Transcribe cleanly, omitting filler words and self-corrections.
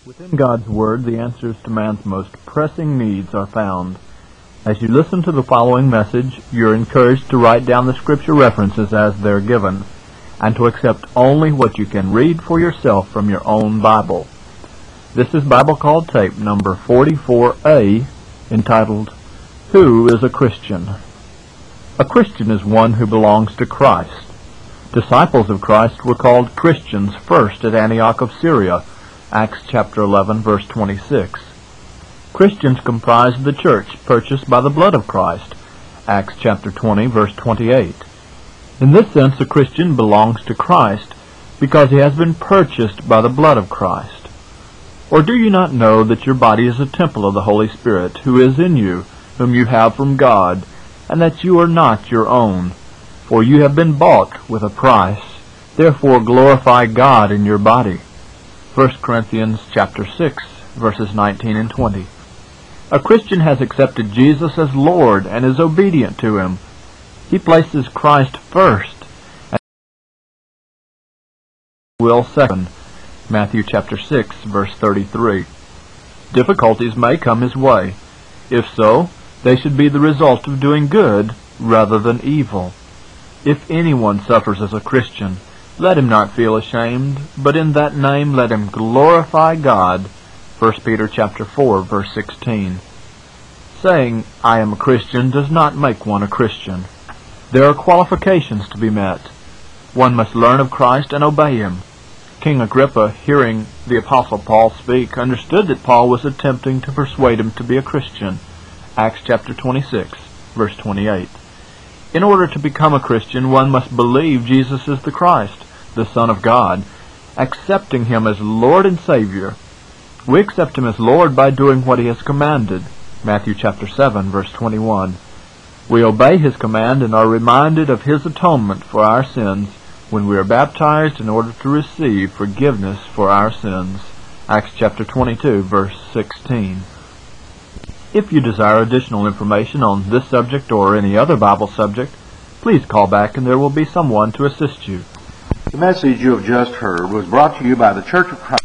Within God's Word, the answers to man's most pressing needs are found. As you listen to the following message, you're encouraged to write down the Scripture references as they're given, and to accept only what you can read for yourself from your own Bible. This is Bible Call Tape number 44A, entitled, Who is a Christian? A Christian is one who belongs to Christ. Disciples of Christ were called Christians first at Antioch of Syria, Acts chapter 11, verse 26. Christians comprise the church purchased by the blood of Christ, Acts chapter 20, verse 28. In this sense, a Christian belongs to Christ because he has been purchased by the blood of Christ. Or do you not know that your body is a temple of the Holy Spirit, who is in you, whom you have from God, and that you are not your own? For you have been bought with a price. Therefore glorify God in your body. 1 Corinthians chapter 6, verses 19 and 20. A Christian has accepted Jesus as Lord and is obedient to Him. He places Christ first and will second. Matthew chapter 6, verse 33. Difficulties may come his way. If so, they should be the result of doing good rather than evil. If anyone suffers as a Christian, let him not feel ashamed, but in that name let him glorify God. 1 Peter chapter 4, verse 16. Saying, I am a Christian, does not make one a Christian. There are qualifications to be met. One must learn of Christ and obey Him. King Agrippa, hearing the Apostle Paul speak, understood that Paul was attempting to persuade him to be a Christian. Acts chapter 26, verse 28. In order to become a Christian, one must believe Jesus is the Christ, the Son of God, accepting Him as Lord and Savior. We accept Him as Lord by doing what He has commanded. Matthew chapter 7, verse 21. We obey His command and are reminded of His atonement for our sins when we are baptized in order to receive forgiveness for our sins. Acts chapter 22, verse 16. If you desire additional information on this subject or any other Bible subject, please call back and there will be someone to assist you. The message you have just heard was brought to you by the Church of Christ.